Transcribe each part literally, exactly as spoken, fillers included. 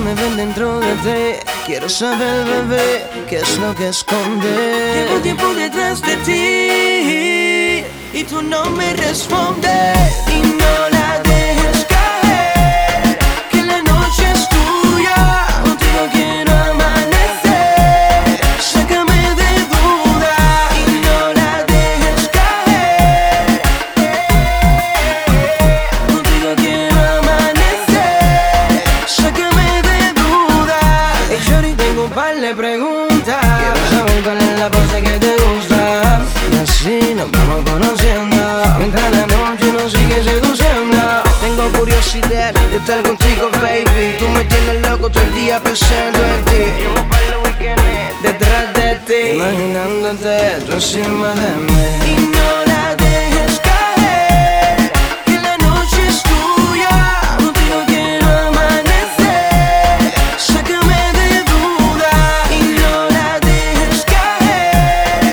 Déjame ver dentro de ti. Quiero saber, bebé, qué es lo que esconde. Llevo tiempo detrás de ti y tú no me respondes. Y no la dejes caer, que la noche es tuya. Contigo quiero amanecer. Sácame de duda y no la dejes caer. Contigo quiero amanecer. Sácame de duda. Hey, shorty, tengo un par de preguntas. Quiero saber cuál es la pose que te gusta. Y así nos vamos conociendo. Mientras la noche nos sigue seduciendo. Tengo curiosidad de estar contigo, baby. Tú me tienes loco todo el día pensando en ti. Llevo par de weekends detrás de ti, imaginándote tú encima de mí. Y no la dejes caer, que la noche es tuya. Contigo quiero amanecer. Sácame de duda y no la dejes caer.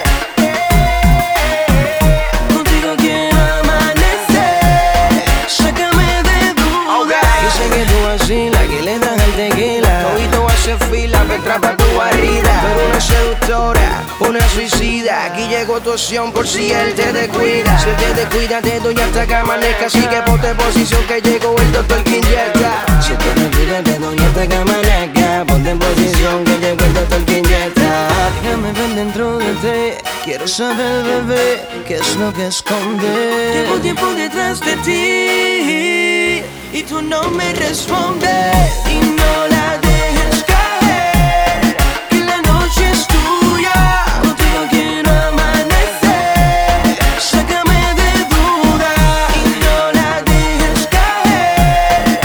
Contigo quiero amanecer. Sácame de duda. Yo sé que tú vacilas, que le das al tequila. Todito hace fila para entrar pa' tu guarida. Pero una seductora, una suicida. Aquí llegó tu opción por si él te descuida. Si él te descuida te doy hasta que amanezca. Así que ponte en posición que llegó el doctor que inyecta. Si te descuida te doy hasta que amanezca. Ponte en posición que llegó el doctor que inyecta. Déjame ver dentro de ti. Quiero saber, bebé, qué es lo que esconde. Llevo tiempo detrás de ti y tú no me respondes. Y no la dejes caer, que la noche es tuya. Contigo quiero amanecer. Sácame de duda y no la dejes caer.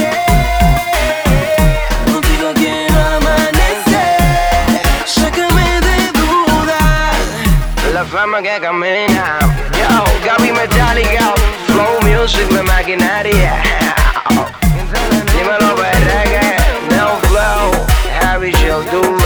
Contigo quiero amanecer. Sácame de duda. La fama que camina. Yo, Gaby Metallica. Flow Music, mi maquinaria. Dímelo, verga. No flow. Harry Show,